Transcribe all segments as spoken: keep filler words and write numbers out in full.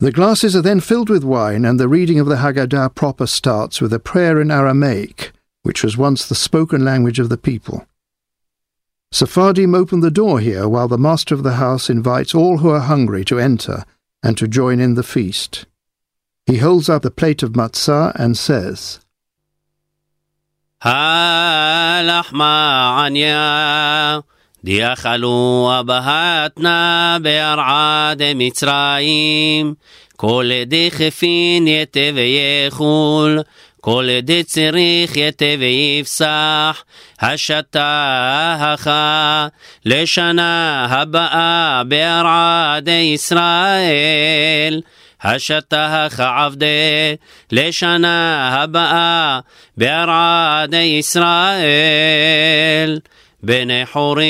The glasses are then filled with wine, and the reading of the Haggadah proper starts with a prayer in Aramaic, which was once the spoken language of the people. Sephardim open the door here, while the master of the house invites all who are hungry to enter and to join in the feast. He holds up the plate of matzah and says, Ha-lahma anya diachalu abahatna be'ar'ad Mitzrayim kol edi chefin yete ve'yechul kol edi tzirich yete ve'yifsach השתה לשנה הבאה בארעד ישראל השתה עבדי לשנה הבאה בארעד ישראל בני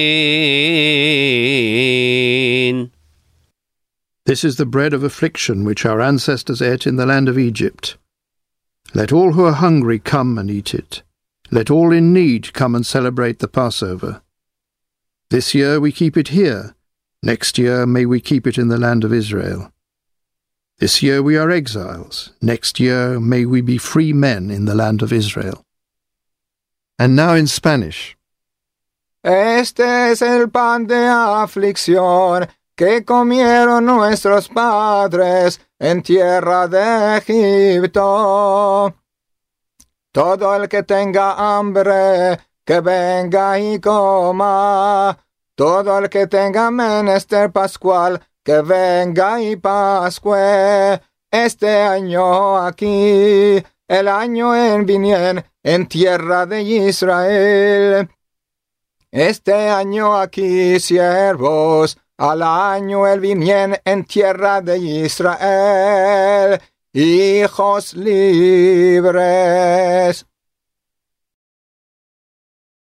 חורין. This is the bread of affliction which our ancestors ate in the land of Egypt. Let all who are hungry come and eat it. Let all in need come and celebrate the Passover. This year we keep it here. Next year may we keep it in the land of Israel. This year we are exiles. Next year may we be free men in the land of Israel. And now in Spanish. Este es el pan de aflicción que comieron nuestros padres en tierra de Egipto. Todo el que tenga hambre, que venga y coma. Todo el que tenga menester pascual, que venga y pascue. Este año aquí, el año en vinien, en tierra de Israel. Este año aquí, siervos, al año el vinien, en tierra de Israel. Hijos libres.